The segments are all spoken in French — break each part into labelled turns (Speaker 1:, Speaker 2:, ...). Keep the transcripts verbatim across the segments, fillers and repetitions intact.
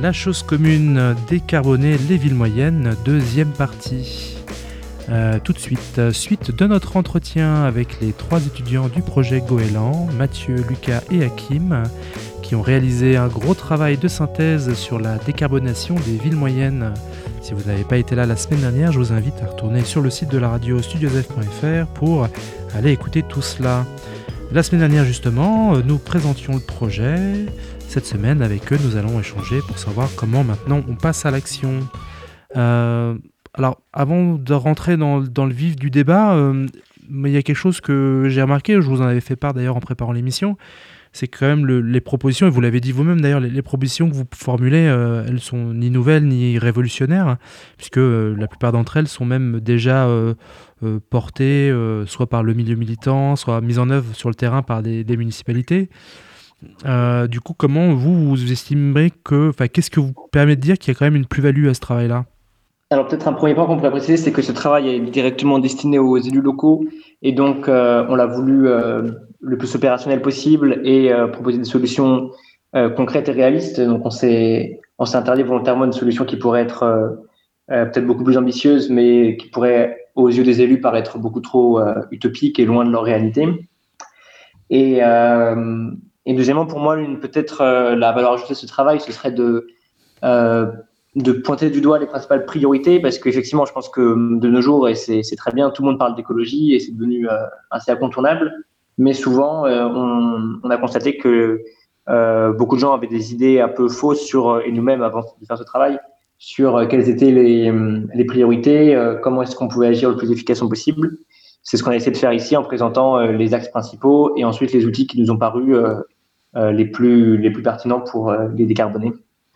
Speaker 1: La chose commune, décarboner les villes moyennes, deuxième partie. Euh, tout de suite, suite de notre entretien avec les trois étudiants du projet Goéland, Mathieu, Lucas et Hakim, qui ont réalisé un gros travail de synthèse sur la décarbonation des villes moyennes. Si vous n'avez pas été là la semaine dernière, je vous invite à retourner sur le site de la radio studiosf point f r pour aller écouter tout cela. La semaine dernière justement, nous présentions le projet. Cette semaine, avec eux, nous allons échanger pour savoir comment maintenant on passe à l'action. Euh, alors, avant de rentrer dans, dans le vif du débat, euh, il y a quelque chose que j'ai remarqué, je vous en avais fait part d'ailleurs en préparant l'émission, c'est que quand même le, les propositions, et vous l'avez dit vous-même d'ailleurs, les, les propositions que vous formulez, euh, elles sont ni nouvelles ni révolutionnaires, hein, puisque euh, la plupart d'entre elles sont même déjà euh, euh, portées euh, soit par le milieu militant, soit mises en œuvre sur le terrain par des, des municipalités. Euh, du coup, comment vous, vous estimerez que, enfin, qu'est-ce que vous permet de dire qu'il y a quand même une plus-value à ce travail-là ?
Speaker 2: Alors peut-être un premier point qu'on pourrait préciser, c'est que ce travail est directement destiné aux élus locaux et donc euh, on l'a voulu euh, le plus opérationnel possible et euh, proposer des solutions euh, concrètes et réalistes. Donc on s'est on s'est interdit volontairement une solution qui pourrait être euh, euh, peut-être beaucoup plus ambitieuse, mais qui pourrait aux yeux des élus paraître beaucoup trop euh, utopique et loin de leur réalité. Et, euh, et deuxièmement, pour moi, une, peut-être euh, la valeur ajoutée de ce travail, ce serait de euh, de pointer du doigt les principales priorités, parce qu'effectivement, je pense que de nos jours, et c'est, c'est très bien, tout le monde parle d'écologie et c'est devenu euh, assez incontournable, mais souvent, euh, on, on a constaté que euh, beaucoup de gens avaient des idées un peu fausses sur, et nous-mêmes, avant de faire ce travail, sur euh, quelles étaient les, les priorités, euh, comment est-ce qu'on pouvait agir le plus efficacement possible. C'est ce qu'on a essayé de faire ici en présentant euh, les axes principaux et ensuite les outils qui nous ont paru euh, euh, les plus, les plus pertinents pour euh, les décarboner.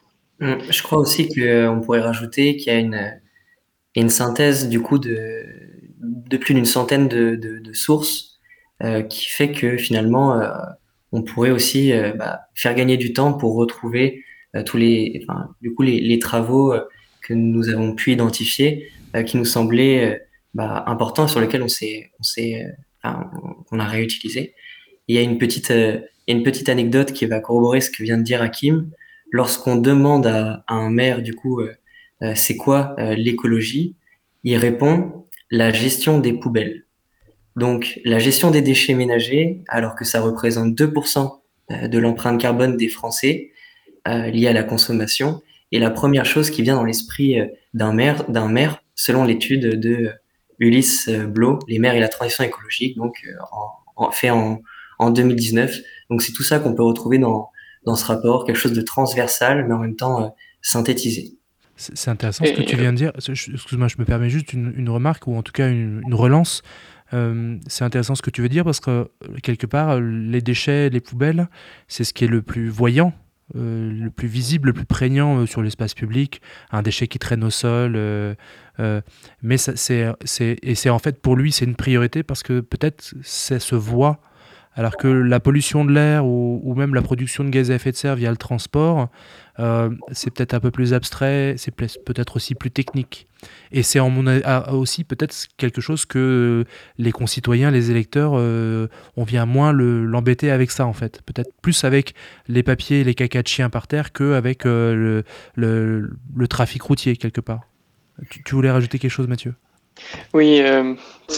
Speaker 3: Je crois aussi qu'on pourrait rajouter qu'il y a une, une synthèse du coup de, de plus d'une centaine de, de, de sources euh, qui fait que finalement euh, on pourrait aussi euh, bah, faire gagner du temps pour retrouver euh, tous les, enfin, du coup les, les travaux euh, que nous avons pu identifier euh, qui nous semblaient euh, bah, importants sur lesquels on s'est, on s'est, euh, enfin, on a réutilisé. Il y a une petite, euh, il y a une petite anecdote qui va corroborer ce que vient de dire Hakim. Lorsqu'on demande à, à un maire, du coup, euh, euh, c'est quoi euh, l'écologie, il répond la gestion des poubelles. Donc, la gestion des déchets ménagers, alors que ça représente deux pour cent de l'empreinte carbone des Français euh, liée à la consommation, est la première chose qui vient dans l'esprit euh, d'un maire, d'un maire, selon l'étude de euh, Ulysse Blau, Les maires et la transition écologique, donc euh, en, en, fait en, en deux mille dix-neuf. Donc, c'est tout ça qu'on peut retrouver dans dans ce rapport, quelque chose de transversal, mais en même temps euh, synthétisé.
Speaker 1: C'est, c'est intéressant ce que tu viens de dire. Excuse-moi, je me permets juste une, une remarque, ou en tout cas une, une relance. Euh, c'est intéressant ce que tu veux dire, parce que quelque part, les déchets, les poubelles, c'est ce qui est le plus voyant, euh, le plus visible, le plus prégnant euh, sur l'espace public. Un déchet qui traîne au sol. Euh, euh, mais ça, c'est, c'est, et c'est en fait, pour lui, c'est une priorité, parce que peut-être ça se voit. Alors que la pollution de l'air ou, ou même la production de gaz à effet de serre via le transport, euh, c'est peut-être un peu plus abstrait, c'est peut-être aussi plus technique. Et c'est en mon a, aussi peut-être quelque chose que les concitoyens, les électeurs, euh, on vient moins le, l'embêter avec ça en fait. Peut-être plus avec les papiers et les cacas de chiens par terre qu'avec euh, le, le, le trafic routier quelque part. Tu, tu voulais rajouter quelque chose, Mathieu ?
Speaker 4: Oui, euh,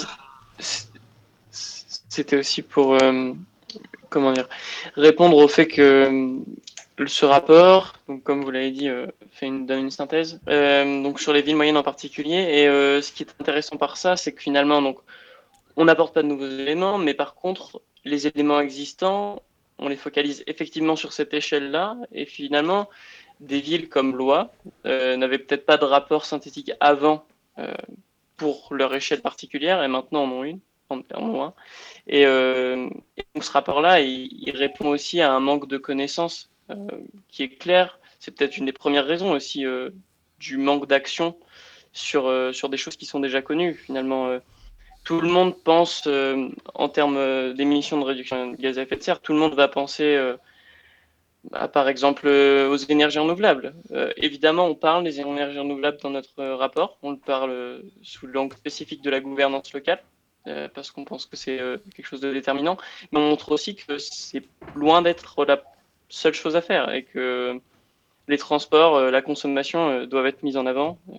Speaker 4: c'était aussi pour euh, comment dire, répondre au fait que euh, ce rapport, donc comme vous l'avez dit, euh, fait une, donne une synthèse, euh, donc sur les villes moyennes en particulier. Et euh, ce qui est intéressant par ça, c'est que finalement, donc, on n'apporte pas de nouveaux éléments, mais par contre, les éléments existants, on les focalise effectivement sur cette échelle-là. Et finalement, des villes comme Blois euh, n'avaient peut-être pas de rapport synthétique avant euh, pour leur échelle particulière, et maintenant en ont une, en ont un. Et, euh, et donc ce rapport-là, il, il répond aussi à un manque de connaissances euh, qui est clair. C'est peut-être une des premières raisons aussi euh, du manque d'action sur, euh, sur des choses qui sont déjà connues. Finalement, euh, tout le monde pense euh, en termes d'émissions de réduction de gaz à effet de serre, tout le monde va penser euh, à, par exemple euh, aux énergies renouvelables. Euh, évidemment, on parle des énergies renouvelables dans notre rapport, on le parle euh, sous l'angle spécifique de la gouvernance locale. Euh, parce qu'on pense que c'est euh, quelque chose de déterminant, mais on montre aussi que c'est loin d'être la seule chose à faire et que les transports, euh, la consommation euh, doivent être mis en avant. Euh,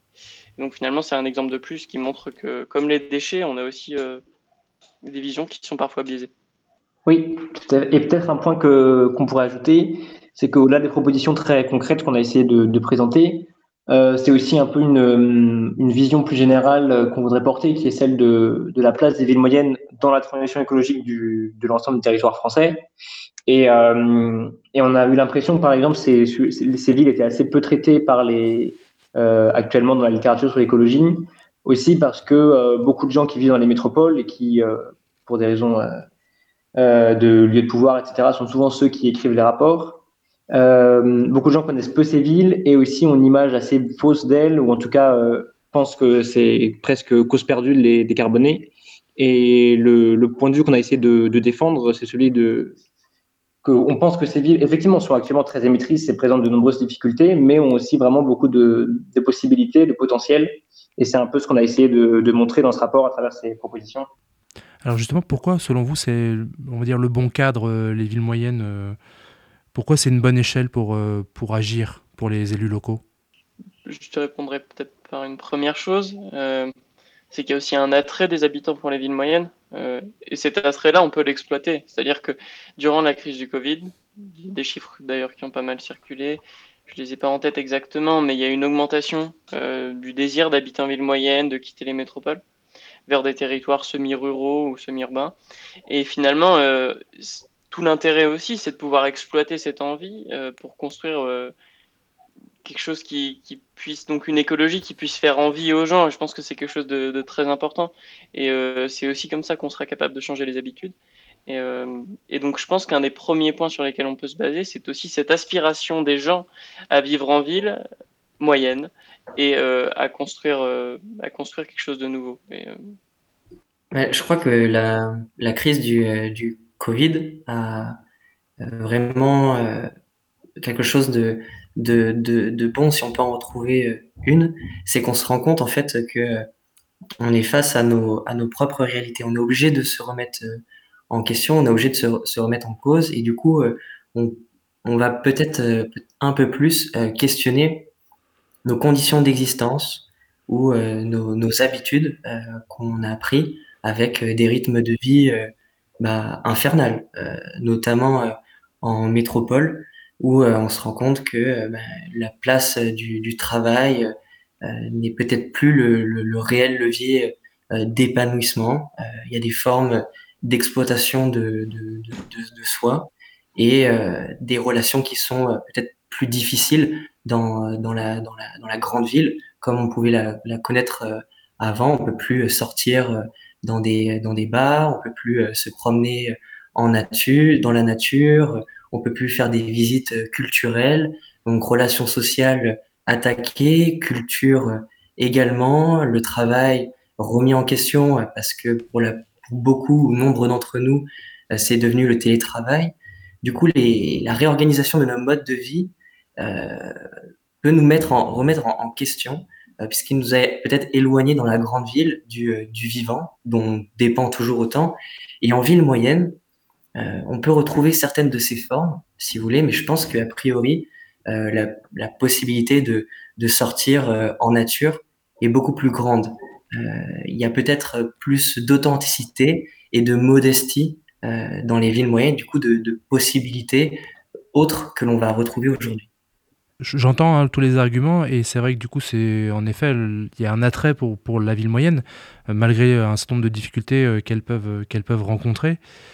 Speaker 4: donc finalement, c'est un exemple de plus qui montre que, comme les déchets, on a aussi euh, des visions qui sont parfois biaisées.
Speaker 2: Oui, tout à fait. Et peut-être un point que qu'on pourrait ajouter, c'est qu'au-delà des propositions très concrètes qu'on a essayé de, de présenter, euh, c'est aussi un peu une, une vision plus générale euh, qu'on voudrait porter, qui est celle de, de la place des villes moyennes dans la transition écologique du, de l'ensemble du territoire français. Et, euh, et on a eu l'impression que, par exemple, ces, ces, ces villes étaient assez peu traitées par les, euh, actuellement dans la littérature sur l'écologie, aussi parce que euh, beaucoup de gens qui vivent dans les métropoles et qui, euh, pour des raisons euh, euh, de lieux de pouvoir, et cetera, sont souvent ceux qui écrivent les rapports. Euh, beaucoup de gens connaissent peu ces villes et aussi ont une image assez fausse d'elles, ou en tout cas euh, pensent que c'est presque cause perdue de les décarboner. Et le, le point de vue qu'on a essayé de, de défendre, c'est celui de qu'on pense que ces villes, effectivement, sont actuellement très émettrices et présentent de nombreuses difficultés, mais ont aussi vraiment beaucoup de, de possibilités, de potentiel. Et c'est un peu ce qu'on a essayé de, de montrer dans ce rapport à travers ces propositions.
Speaker 1: Alors justement, pourquoi, selon vous, c'est, on va dire, le bon cadre, euh, les villes moyennes, euh, pourquoi c'est une bonne échelle pour, euh, pour agir pour les élus locaux?
Speaker 4: Je te répondrai peut-être par une première chose. Euh, c'est qu'il y a aussi un attrait des habitants pour les villes moyennes. Euh, et cet attrait-là, on peut l'exploiter. C'est-à-dire que durant la crise du Covid, des chiffres d'ailleurs qui ont pas mal circulé, je les ai pas en tête exactement, mais il y a une augmentation euh, du désir d'habiter en ville moyenne, de quitter les métropoles, vers des territoires semi-ruraux ou semi-urbains. Et finalement, euh, tout l'intérêt aussi, c'est de pouvoir exploiter cette envie euh, pour construire euh, quelque chose qui, qui puisse, donc une écologie qui puisse faire envie aux gens. Et je pense que c'est quelque chose de, de très important. Et euh, c'est aussi comme ça qu'on sera capable de changer les habitudes. Et, euh, et donc je pense qu'un des premiers points sur lesquels on peut se baser, c'est aussi cette aspiration des gens à vivre en ville moyenne et euh, à construire, euh, à construire quelque chose de nouveau. Et, euh,
Speaker 3: Ouais, je crois que la, la crise du, euh, du Covid a euh, vraiment euh, quelque chose de, de, de, de bon, si on peut en retrouver euh, une, c'est qu'on se rend compte en fait que euh, on est face à nos, à nos propres réalités. On est obligé de se remettre euh, en question, on est obligé de se, se remettre en cause, et du coup, euh, on, on va peut-être euh, un peu plus euh, questionner nos conditions d'existence ou euh, nos, nos habitudes euh, qu'on a appris avec euh, des rythmes de vie euh, bah, infernales, euh, notamment euh, en métropole, où euh, on se rend compte que euh, bah, la place du, du travail euh, n'est peut-être plus le, le, le réel levier euh, d'épanouissement. Euh, il y a des formes d'exploitation de, de, de, de, de soi et euh, des relations qui sont euh, peut-être plus difficiles dans, dans, la, dans, la, dans la grande ville, comme on pouvait la, la connaître euh, avant. On peut plus sortir euh, dans des, dans des bars, on peut plus euh, se promener en nature, dans la nature, on peut plus faire des visites euh, culturelles, donc relations sociales attaquées, culture euh, également, le travail remis en question euh, parce que pour, la, pour beaucoup, nombre d'entre nous, euh, c'est devenu le télétravail. Du coup, les, la réorganisation de nos modes de vie euh, peut nous mettre en, remettre en, en question, euh, puisqu'il nous a peut-être éloignés dans la grande ville du, euh, du vivant, dont on dépend toujours autant. Et en ville moyenne, euh, on peut retrouver certaines de ces formes, si vous voulez, mais je pense qu'a priori, euh, la, la possibilité de, de sortir euh, en nature est beaucoup plus grande. Euh, il y a peut-être plus d'authenticité et de modestie euh, dans les villes moyennes, du coup, de, de possibilités autres que l'on va retrouver aujourd'hui.
Speaker 1: J'entends hein, tous les arguments et c'est vrai que du coup c'est en effet il y a un attrait pour, pour la ville moyenne euh, malgré un certain nombre de difficultés euh, qu'elles peuvent, euh, qu'elles peuvent rencontrer.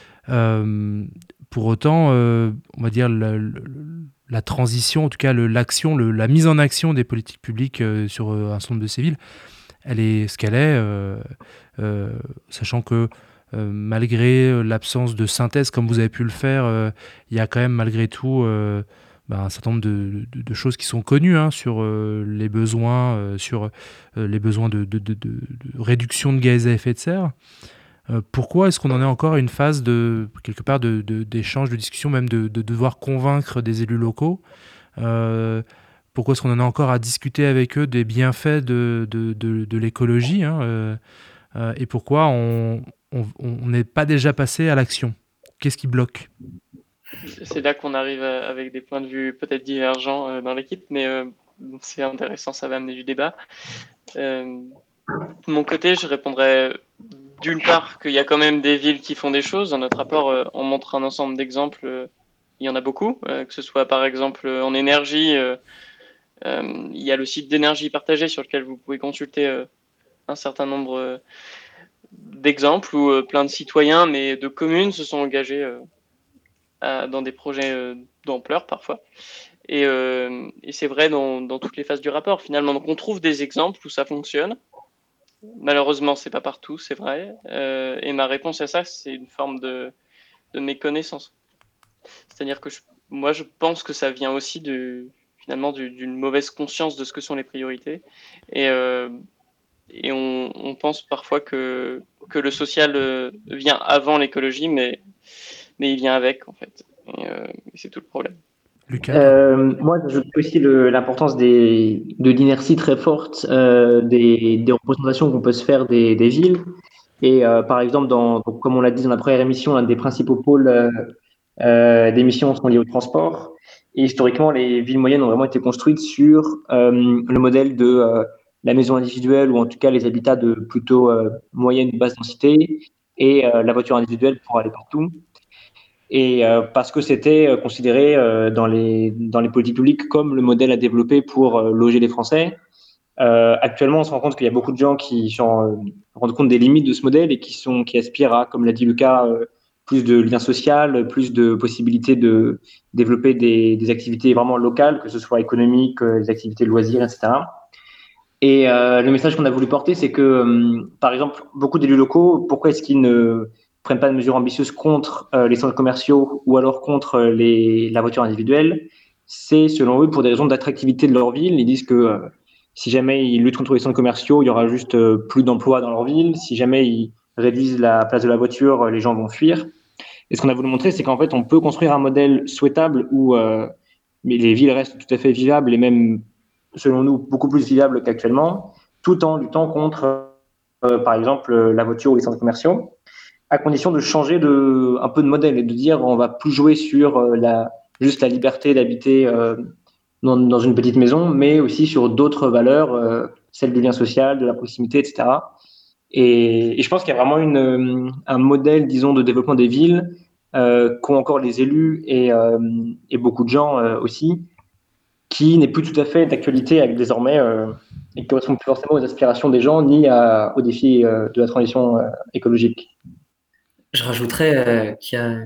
Speaker 1: Euh, pour autant, euh, on va dire la, la, la transition, en tout cas le, l'action, le, la mise en action des politiques publiques euh, sur euh, un certain nombre de ces villes, elle est ce qu'elle est, euh, euh, sachant que euh, malgré l'absence de synthèse comme vous avez pu le faire, euh, il y a quand même malgré tout euh, bah, un certain nombre de, de, de choses qui sont connues hein, sur euh, les besoins, euh, sur euh, les besoins de, de, de, de, de réduction de gaz à effet de serre. Euh, pourquoi est-ce qu'on en est encore à une phase de quelque part de, de, d'échange, de discussion, même de, de devoir convaincre des élus locaux euh, Pourquoi est-ce qu'on en est encore à discuter avec eux des bienfaits de, de, de, de l'écologie hein, euh, euh, et pourquoi on n'est pas déjà passé à l'action? Qu'est-ce qui bloque?
Speaker 4: c'est là qu'on arrive à, avec des points de vue peut-être divergents euh, dans l'équipe, mais euh, c'est intéressant, ça va amener du débat. Euh, de mon côté, je répondrais d'une part qu'il y a quand même des villes qui font des choses. Dans notre rapport, euh, on montre un ensemble d'exemples. Euh, il y en a beaucoup, euh, que ce soit par exemple en énergie. Euh, euh, il y a le site d'énergie partagée sur lequel vous pouvez consulter euh, un certain nombre euh, d'exemples où euh, plein de citoyens, mais de communes, se sont engagés euh, à, dans des projets euh, d'ampleur parfois. Et, euh, et c'est vrai dans, dans toutes les phases du rapport finalement. Donc on trouve des exemples où ça fonctionne. Malheureusement, c'est pas partout, c'est vrai. Euh, et ma réponse à ça, c'est une forme de, de méconnaissance. C'est-à-dire que je, moi, je pense que ça vient aussi de, finalement du, d'une mauvaise conscience de ce que sont les priorités. Et, euh, et on, on pense parfois que, que le social euh, vient avant l'écologie, mais, mais il vient avec, en fait. Et, euh, et c'est tout le problème.
Speaker 1: Lucas, toi?
Speaker 2: Euh, moi, j'ajoute aussi le- l'importance des, de l'inertie très forte euh, des, des représentations qu'on peut se faire des, des villes. Et euh, par exemple, dans, donc, comme on l'a dit dans la première émission, un des principaux pôles euh, euh, d'émissions sont liés au transport. Et historiquement, les villes moyennes ont vraiment été construites sur euh, le modèle de euh, la maison individuelle ou en tout cas les habitats de plutôt euh, moyenne ou basse densité et euh, la voiture individuelle pour aller partout. Et euh, parce que c'était euh, considéré euh, dans les dans les politiques publiques comme le modèle à développer pour euh, loger les Français. Euh, actuellement, on se rend compte qu'il y a beaucoup de gens qui se euh, rendent compte des limites de ce modèle et qui sont qui aspirent à, comme l'a dit Lucas, euh, plus de liens sociaux, plus de possibilités de développer des, des activités vraiment locales, que ce soit économiques, euh, des activités de loisirs, et cetera. Et euh, le message qu'on a voulu porter, c'est que, euh, par exemple, beaucoup d'élus locaux, pourquoi est-ce qu'ils ne prennent pas de mesures ambitieuses contre euh, les centres commerciaux ou alors contre les, la voiture individuelle? C'est, selon eux, pour des raisons d'attractivité de leur ville. Ils disent que euh, si jamais ils luttent contre les centres commerciaux, il y aura juste euh, plus d'emplois dans leur ville. Si jamais ils réduisent la place de la voiture, les gens vont fuir. Et ce qu'on a voulu montrer, c'est qu'en fait, on peut construire un modèle souhaitable où euh, les villes restent tout à fait vivables et même, selon nous, beaucoup plus vivables qu'actuellement, tout en luttant contre, euh, par exemple, la voiture ou les centres commerciaux, à condition de changer de, un peu de modèle et de dire on va plus jouer sur euh, la, juste la liberté d'habiter euh, dans, dans une petite maison, mais aussi sur d'autres valeurs, euh, celles du lien social, de la proximité, et cetera. Et, et je pense qu'il y a vraiment une, un modèle, disons, de développement des villes euh, qu'ont encore les élus et, euh, et beaucoup de gens euh, aussi, qui n'est plus tout à fait d'actualité avec désormais euh, et qui correspond plus forcément aux aspirations des gens ni à, aux défis euh, de la transition euh, écologique.
Speaker 3: Je rajouterais euh, qu'il y a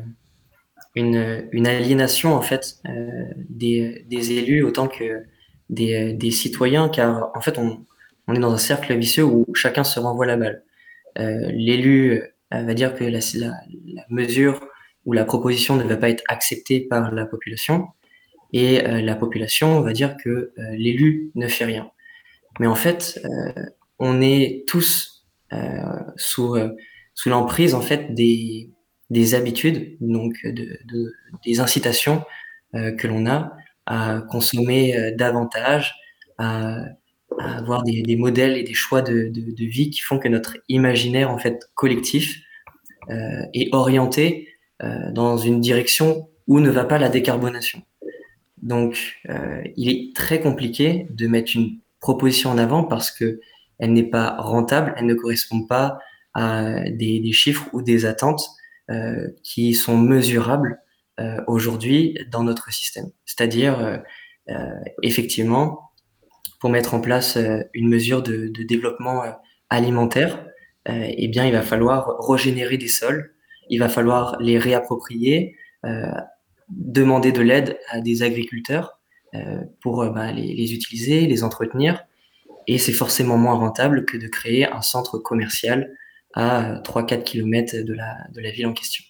Speaker 3: une, une aliénation en fait euh, des, des élus autant que des, des citoyens, car en fait on, on est dans un cercle vicieux où chacun se renvoie la balle. Euh, l'élu euh, va dire que la, la, la mesure ou la proposition ne va pas être acceptée par la population, et euh, la population va dire que euh, l'élu ne fait rien. Mais en fait, euh, on est tous euh, sous euh, sous l'emprise en fait des des habitudes, donc de, de des incitations euh, que l'on a à consommer euh, davantage, à, à avoir des, des modèles et des choix de, de, de vie qui font que notre imaginaire en fait collectif euh, est orienté euh, dans une direction où ne va pas la décarbonation. Donc, euh, il est très compliqué de mettre une proposition en avant parce que elle n'est pas rentable, elle ne correspond pas à des, des chiffres ou des attentes euh, qui sont mesurables euh, aujourd'hui dans notre système. C'est-à-dire, euh, euh, effectivement, pour mettre en place euh, une mesure de, de développement euh, alimentaire, euh, eh bien, il va falloir régénérer des sols, il va falloir les réapproprier, euh, demander de l'aide à des agriculteurs euh, pour euh, bah, les, les utiliser, les entretenir. Et c'est forcément moins rentable que de créer un centre commercial à trois quatre kilomètres de la, de la ville en question.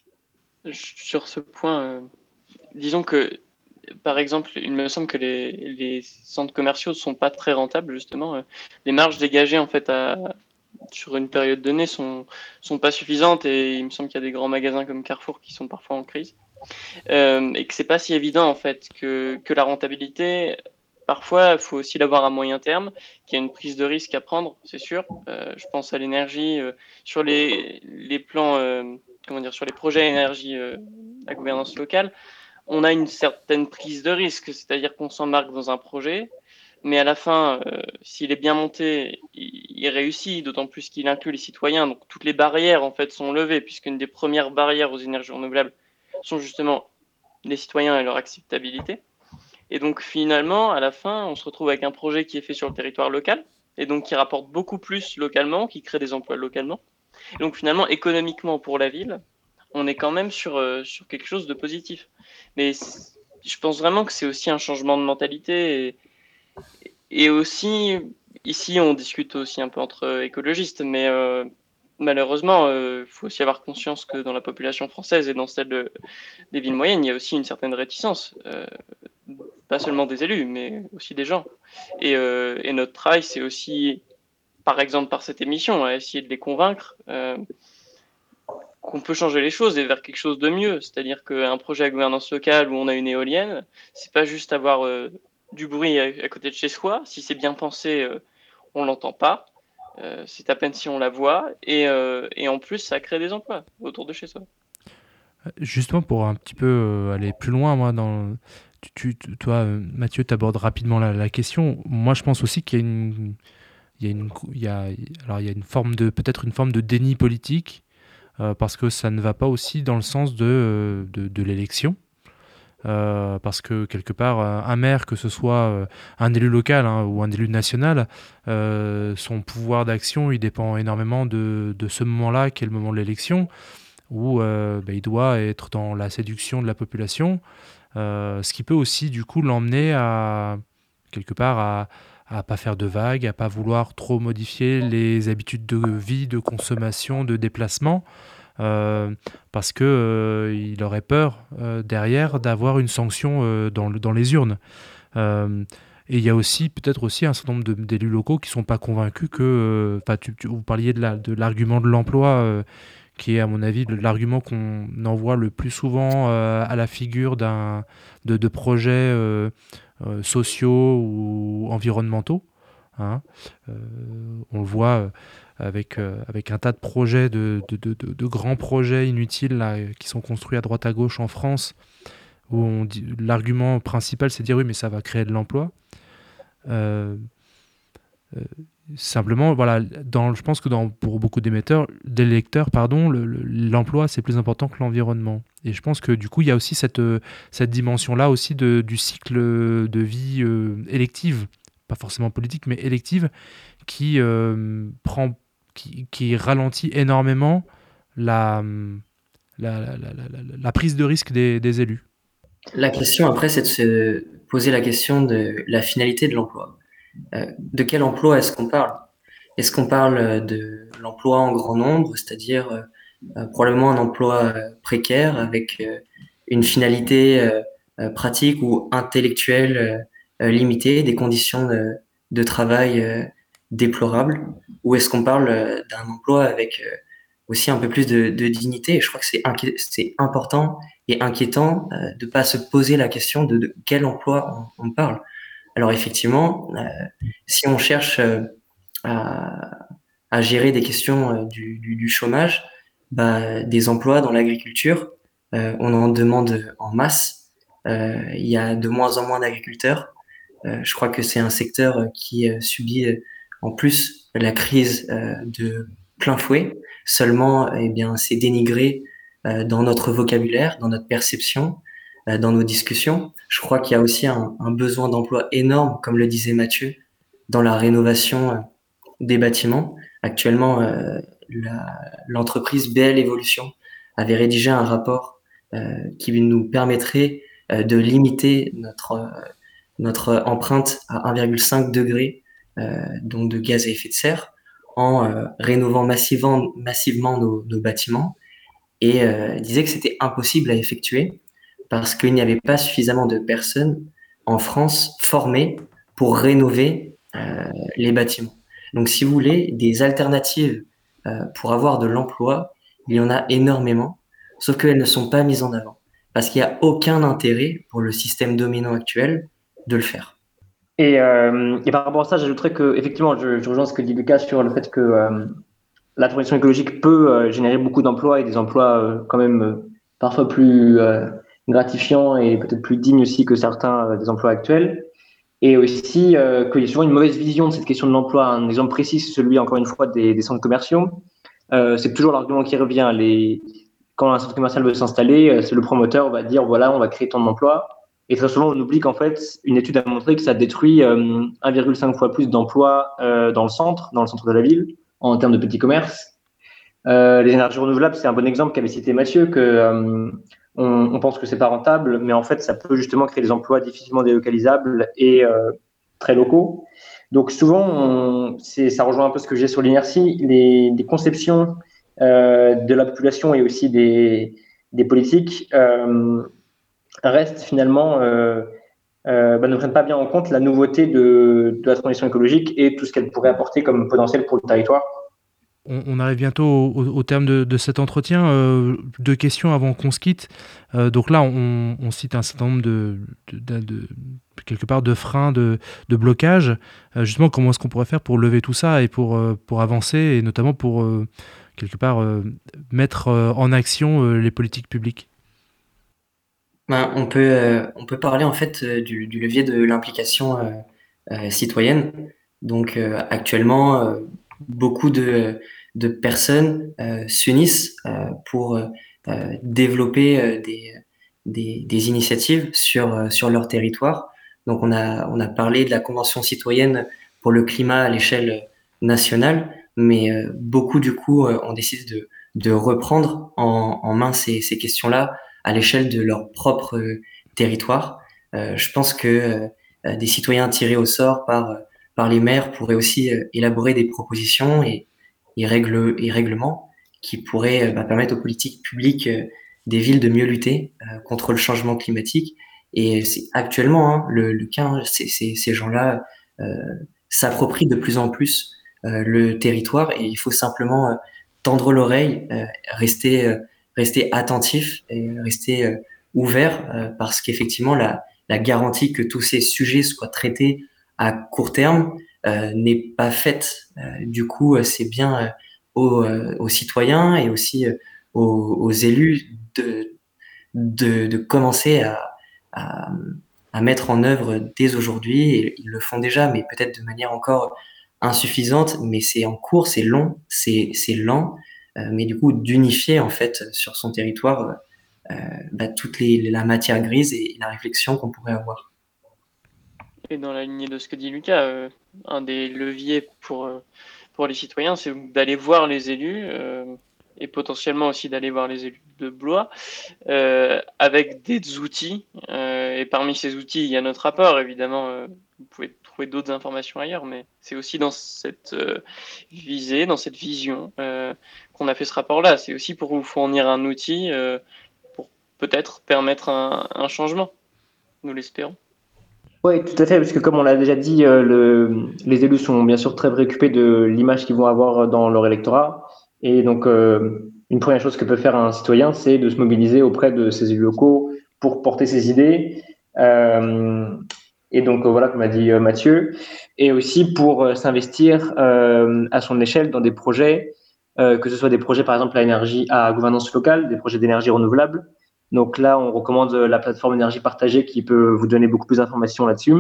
Speaker 4: Sur ce point, euh, disons que, par exemple, il me semble que les, les centres commerciaux ne sont pas très rentables, justement. Euh, les marges dégagées, en fait, à, sur une période donnée sont, sont pas suffisantes et il me semble qu'il y a des grands magasins comme Carrefour qui sont parfois en crise. Euh, et que c'est pas si évident, en fait, que, que la rentabilité, parfois, il faut aussi l'avoir à moyen terme, qu'il y a une prise de risque à prendre, c'est sûr. Euh, je pense à l'énergie, euh, sur les, les plans, euh, comment dire, sur les projets énergie euh, à gouvernance locale. on a une certaine prise de risque, c'est-à-dire qu'on s'embarque dans un projet, mais à la fin, euh, s'il est bien monté, il, il réussit, d'autant plus qu'il inclut les citoyens. Donc toutes les barrières en fait sont levées, puisqu'une des premières barrières aux énergies renouvelables sont justement les citoyens et leur acceptabilité. Et donc finalement, à la fin, on se retrouve avec un projet qui est fait sur le territoire local, et donc qui rapporte beaucoup plus localement, qui crée des emplois localement. Et donc finalement, économiquement pour la ville, on est quand même sur, euh, sur quelque chose de positif. Mais je pense vraiment que c'est aussi un changement de mentalité. Et, et aussi, ici, on discute aussi un peu entre écologistes, mais euh, malheureusement, il euh, faut aussi avoir conscience que dans la population française et dans celle de, des villes moyennes, il y a aussi une certaine réticence. Euh, pas seulement des élus, mais aussi des gens. Et, euh, et notre travail, c'est aussi, par exemple, par cette émission, à essayer de les convaincre euh, qu'on peut changer les choses et vers quelque chose de mieux. C'est-à-dire qu'un projet à gouvernance locale où on a une éolienne, c'est pas juste avoir euh, du bruit à, à côté de chez soi. Si c'est bien pensé, euh, on l'entend pas. Euh, c'est à peine si on la voit. Et, euh, et en plus, ça crée des emplois autour de chez soi.
Speaker 1: Justement, pour un petit peu euh, aller plus loin, moi, dans... Tu, tu, toi, euh, Mathieu, tu abordes rapidement la, la question. Moi, je pense aussi qu'il y a une, il y a une, il y a, alors il y a une forme de, peut-être une forme de déni politique, euh, parce que ça ne va pas aussi dans le sens de, de, de l'élection. Euh, parce que quelque part, un maire, que ce soit euh, un élu local hein, ou un élu national, euh, son pouvoir d'action, il dépend énormément de, de ce moment-là, qui est le moment de l'élection, où euh, bah, il doit être dans la séduction de la population. Euh, ce qui peut aussi du coup l'emmener à quelque part à à pas faire de vagues, à pas vouloir trop modifier les habitudes de vie, de consommation, de déplacement, euh, parce que euh, il aurait peur euh, derrière d'avoir une sanction euh, dans, le- dans les urnes. Euh, et il y a aussi peut-être aussi un certain nombre de- d'élus locaux qui sont pas convaincus que, enfin, tu, tu- vous parliez de la, de l'argument de l'emploi. Euh, qui est à mon avis l'argument qu'on envoie le plus souvent euh, à la figure d'un, de, de projets euh, euh, sociaux ou environnementaux. Hein. Euh, on le voit euh, avec, euh, avec un tas de projets, de, de, de, de- de grands projets inutiles là, qui sont construits à droite à gauche en France, où on dit, l'argument principal c'est de dire oui mais ça va créer de l'emploi. Euh, euh, Simplement, voilà, dans, je pense que dans, pour beaucoup d'émetteurs, d'électeurs, pardon, le- le- l'emploi c'est plus important que l'environnement. Et je pense que du coup, il y a aussi cette, euh, cette dimension-là aussi de, du cycle de vie euh, élective, pas forcément politique, mais élective, qui euh, prend, qui, qui ralentit énormément la, la, la, la- la- la prise de risque des, des élus.
Speaker 3: La question après, c'est de se poser la question de la finalité de l'emploi. Euh, de quel emploi est-ce qu'on parle? Est-ce qu'on parle de l'emploi en grand nombre, c'est-à-dire euh, euh, probablement un emploi euh, précaire avec euh, une finalité euh, euh, pratique ou intellectuelle euh, euh, limitée, des conditions de, de travail euh, déplorables, ou est-ce qu'on parle euh, d'un emploi avec euh, aussi un peu plus de, de dignité? Et je crois que c'est inqui- c'est important et inquiétant euh, de pas se poser la question de, de quel emploi on, on parle. Alors effectivement, euh, si on cherche euh, à, à gérer des questions euh, du, du, du chômage, bah, des emplois dans l'agriculture, euh, on en demande en masse. Euh, il y a de moins en moins d'agriculteurs. Euh, je crois que c'est un secteur qui euh, subit euh, en plus la crise euh, de plein fouet. Seulement, eh bien, c'est dénigré euh, dans notre vocabulaire, dans notre perception, euh, dans nos discussions. Je crois qu'il y a aussi un, un besoin d'emploi énorme, comme le disait Mathieu, dans la rénovation euh, des bâtiments. Actuellement, euh, la- l'entreprise B L Evolution avait rédigé un rapport euh, qui nous permettrait euh, de limiter notre euh, notre empreinte à un virgule cinq degré euh, donc de gaz à effet de serre en euh, rénovant massivement, massivement nos, nos bâtiments et euh, disait que c'était impossible à effectuer parce qu'il n'y avait pas suffisamment de personnes en France formées pour rénover euh, les bâtiments. Donc, si vous voulez, des alternatives euh, pour avoir de l'emploi, il y en a énormément, sauf qu'elles ne sont pas mises en avant parce qu'il n'y a aucun intérêt pour le système dominant actuel de le faire.
Speaker 2: Et, euh, et par rapport à ça, j'ajouterais que effectivement, je, je rejoins ce que dit Lucas sur le fait que euh, la transition écologique peut euh, générer beaucoup d'emplois et des emplois euh, quand même euh, parfois plus euh, gratifiants et peut-être plus dignes aussi que certains des emplois actuels. Et aussi euh, qu'il y a souvent une mauvaise vision de cette question de l'emploi. Un exemple précis, c'est celui, encore une fois, des, des centres commerciaux. Euh, c'est toujours l'argument qui revient. Les... Quand un centre commercial veut s'installer, c'est le promoteur va dire, voilà, on va créer tant d'emplois. Et très souvent, on oublie qu'en fait, une étude a montré que ça détruit euh, un virgule cinq fois plus d'emplois euh, dans le centre, dans le centre de la ville, en termes de petits commerces. Euh, les énergies renouvelables, c'est un bon exemple qu'avait cité Mathieu, que euh, on, on pense que c'est pas rentable, mais en fait, ça peut justement créer des emplois difficilement délocalisables et euh, très locaux. Donc souvent, on, c'est, ça rejoint un peu ce que j'ai sur l'inertie, les, les conceptions euh, de la population et aussi des, des politiques euh, restent finalement euh, euh, bah, ne prennent pas bien en compte la nouveauté de, de la transition écologique et tout ce qu'elle pourrait apporter comme potentiel pour le territoire.
Speaker 1: On, on arrive bientôt au, au, au terme de, de cet entretien. Euh, deux questions avant qu'on se quitte. Euh, donc là, on, on cite un certain nombre de, de, de, de quelque part de freins, de, de blocages. Euh, justement, comment est-ce qu'on pourrait faire pour lever tout ça et pour, euh, pour avancer, et notamment pour euh, quelque part euh, mettre euh, en action euh, les politiques publiques?
Speaker 3: Ben, on peut, euh, on peut parler en fait euh, du, du levier de l'implication euh, euh, citoyenne. Donc euh, actuellement, euh, beaucoup de, de personnes euh, s'unissent euh, pour euh, développer euh, des, des, des initiatives sur, euh, sur leur territoire. Donc on a, on a parlé de la Convention citoyenne pour le climat à l'échelle nationale, mais euh, beaucoup du coup euh, ont décidé de, de reprendre en, en main ces, ces questions-là à l'échelle de leur propre euh, territoire. Euh, je pense que euh, des citoyens tirés au sort par, par les maires pourraient aussi euh, élaborer des propositions et, et, règles, et règlements qui pourraient euh, bah, permettre aux politiques publiques euh, des villes de mieux lutter euh, contre le changement climatique. Et c'est actuellement hein, le, le cas, hein, c'est, c'est, ces gens-là euh, s'approprient de plus en plus euh, le territoire et il faut simplement euh, tendre l'oreille, euh, rester euh, rester attentif et rester euh, ouvert euh, parce qu'effectivement la, la garantie que tous ces sujets soient traités à court terme euh, n'est pas faite. Euh, du coup, euh, c'est bien euh, aux, euh, aux citoyens et aussi euh, aux, aux élus de, de, de commencer à, à, à mettre en œuvre dès aujourd'hui. Et ils le font déjà, mais peut-être de manière encore insuffisante, mais c'est en cours, c'est long, c'est, c'est lent. Euh, mais du coup d'unifier en fait sur son territoire euh, bah, toute les, la matière grise et la réflexion qu'on pourrait avoir.
Speaker 4: Et dans la lignée de ce que dit Lucas, euh, un des leviers pour, euh, pour les citoyens, c'est d'aller voir les élus euh, et potentiellement aussi d'aller voir les élus de Blois euh, avec des outils. Euh, et parmi ces outils, il y a notre rapport, évidemment. Euh, vous pouvez trouver d'autres informations ailleurs, mais c'est aussi dans cette euh, visée, dans cette vision euh, qu'on a fait ce rapport-là. C'est aussi pour vous fournir un outil euh, pour peut-être permettre un, un changement. Nous l'espérons.
Speaker 2: Oui, tout à fait, parce que comme on l'a déjà dit, euh, le, les élus sont bien sûr très préoccupés de l'image qu'ils vont avoir dans leur électorat. Et donc, euh, une première chose que peut faire un citoyen, c'est de se mobiliser auprès de ses élus locaux pour porter ses idées. Euh, et donc, euh, voilà, comme a dit euh, Mathieu. Et aussi pour euh, s'investir euh, à son échelle dans des projets, euh, que ce soit des projets, par exemple, à énergie, à gouvernance locale, des projets d'énergie renouvelable. Donc là, on recommande la plateforme énergie partagée qui peut vous donner beaucoup plus d'informations là-dessus.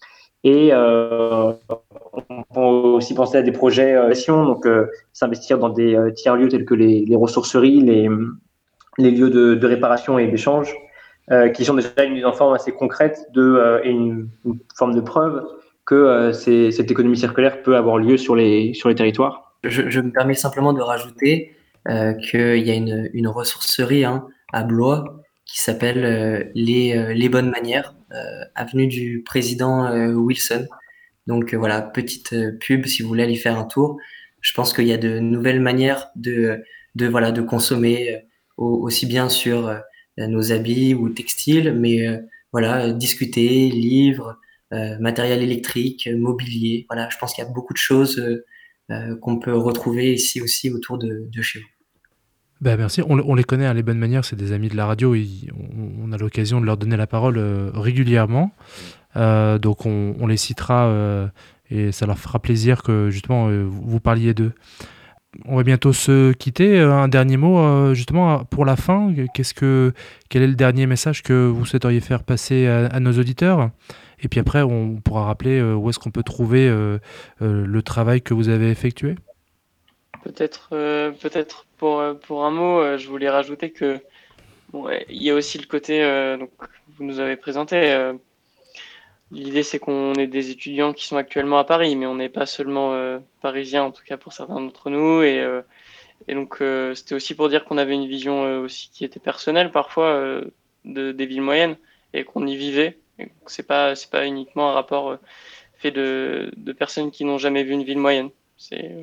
Speaker 2: Et euh, on peut aussi penser à des projets euh, donc euh, s'investir dans des euh, tiers-lieux tels que les, les ressourceries, les, les lieux de, de réparation et d'échange, euh, qui sont déjà une mise en forme assez concrète de, euh, et une, une forme de preuve que euh, c'est, cette économie circulaire peut avoir lieu sur les, sur les territoires.
Speaker 3: Je, je me permets simplement de rajouter euh, qu'il y a une, une ressourcerie hein, à Blois qui s'appelle euh, les, euh, les Bonnes Manières, euh, avenue du président euh, Wilson. Donc euh, voilà, petite euh, pub si vous voulez aller faire un tour. Je pense qu'il y a de nouvelles manières de, de, voilà, de consommer, euh, aussi bien sur euh, nos habits ou textiles, mais euh, voilà, discuter, livres, euh, matériel électrique, mobilier. Voilà, je pense qu'il y a beaucoup de choses euh, euh, qu'on peut retrouver ici aussi autour de, de chez vous.
Speaker 1: Ben merci, on, on les connaît, hein, les Bonnes Manières, c'est des amis de la radio, ils, on, on a l'occasion de leur donner la parole euh, régulièrement, euh, donc on, on les citera euh, et ça leur fera plaisir que justement euh, vous parliez d'eux. on va bientôt se quitter. Un dernier mot, justement, pour la fin. Qu'est-ce que, quel est le dernier message que vous souhaiteriez faire passer à, à nos auditeurs ? Et puis après, on pourra rappeler où est-ce qu'on peut trouver euh, euh, le travail que vous avez effectué.
Speaker 4: Peut-être, euh, peut-être pour, pour un mot, euh, je voulais rajouter que bon, ouais, il y a aussi le côté, euh, donc, vous nous avez présenté. Euh, l'idée, c'est qu'on est des étudiants qui sont actuellement à Paris, mais on n'est pas seulement euh, parisiens, en tout cas pour certains d'entre nous. Et, euh, et donc, euh, c'était aussi pour dire qu'on avait une vision euh, aussi qui était personnelle parfois euh, de, des villes moyennes et qu'on y vivait. Et donc, c'est pas, c'est pas uniquement un rapport euh, fait de, de personnes qui n'ont jamais vu une ville moyenne. C'est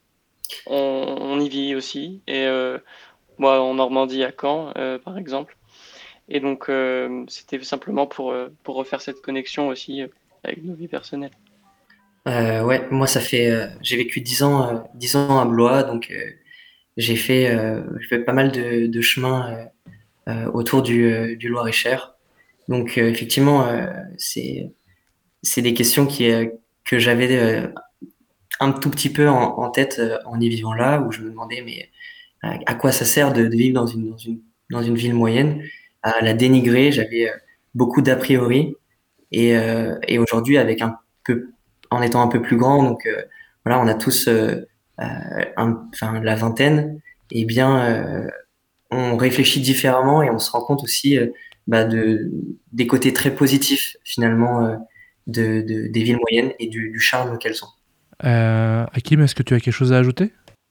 Speaker 4: On, on y vit aussi, et euh, moi en Normandie à Caen euh, par exemple, et donc euh, c'était simplement pour, euh, pour refaire cette connexion aussi euh, avec nos vies personnelles.
Speaker 3: Euh, ouais, moi ça fait, euh, j'ai vécu dix ans, euh, dix ans à Blois, donc euh, j'ai fait, euh, j'ai fait pas mal de, de chemins euh, euh, autour du, euh, du Loir-et-Cher. Donc euh, effectivement, euh, c'est, c'est des questions qui, euh, que j'avais euh, un tout petit peu en, en tête euh, en y vivant là, où je me demandais mais à, à quoi ça sert de, de vivre dans une, dans une dans une ville moyenne, à la dénigrer. J'avais euh, beaucoup d'a priori, et, euh, et aujourd'hui avec un peu, en étant un peu plus grand, donc euh, voilà, on a tous euh, euh, un, enfin la vingtaine, et bien euh, on réfléchit différemment et on se rend compte aussi euh, bah, de des côtés très positifs finalement euh, de, de des villes moyennes et du, du charme qu'elles sont.
Speaker 1: Euh, Hakim, est-ce que tu as quelque chose à ajouter ?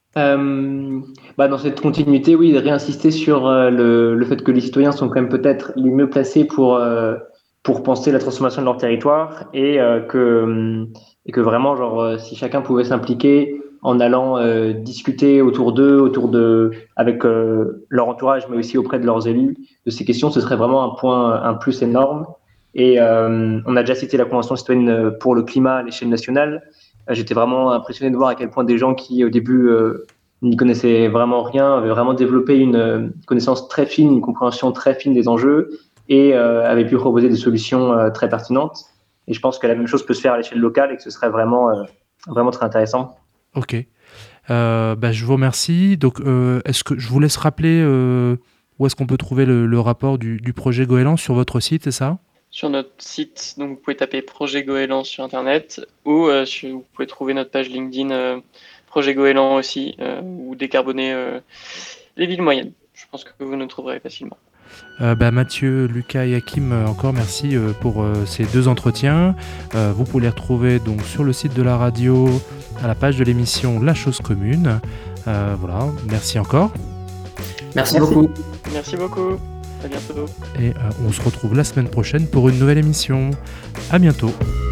Speaker 2: Euh, bah dans cette continuité, oui, de réinsister sur euh, le, le fait que les citoyens sont quand même peut-être les mieux placés pour euh, pour penser la transformation de leur territoire et euh, que et que vraiment genre euh, si chacun pouvait s'impliquer en allant euh, discuter autour d'eux, autour de avec euh, leur entourage, mais aussi auprès de leurs élus de ces questions, ce serait vraiment un point un plus énorme. Et euh, on a déjà cité la Convention citoyenne pour le climat à l'échelle nationale. J'étais vraiment impressionné de voir à quel point des gens qui, au début, euh, n'y connaissaient vraiment rien, avaient vraiment développé une euh, connaissance très fine, une compréhension très fine des enjeux et euh, avaient pu proposer des solutions euh, très pertinentes. Et je pense que la même chose peut se faire à l'échelle locale et que ce serait vraiment, euh, vraiment très intéressant.
Speaker 1: Ok. Euh, bah, je vous remercie. Donc, euh, est-ce que je vous laisse rappeler euh, où est-ce qu'on peut trouver le, le rapport du, du projet Goéland sur votre site, c'est ça ?
Speaker 4: Sur notre site, donc vous pouvez taper Projet Goéland sur internet, ou euh, sur, vous pouvez trouver notre page LinkedIn euh, Projet Goéland aussi, euh, ou décarboner euh, les villes moyennes. Je pense que vous nous trouverez facilement.
Speaker 1: Euh, bah, Mathieu, Lucas et Hakim, euh, encore merci euh, pour euh, ces deux entretiens. Euh, vous pouvez les retrouver donc sur le site de la radio, à la page de l'émission La Chose Commune. Euh, voilà, merci encore.
Speaker 3: Merci,
Speaker 2: Merci.
Speaker 3: beaucoup.
Speaker 4: Merci beaucoup. À bientôt.
Speaker 1: Et euh, on se retrouve la semaine prochaine pour une nouvelle émission. À bientôt.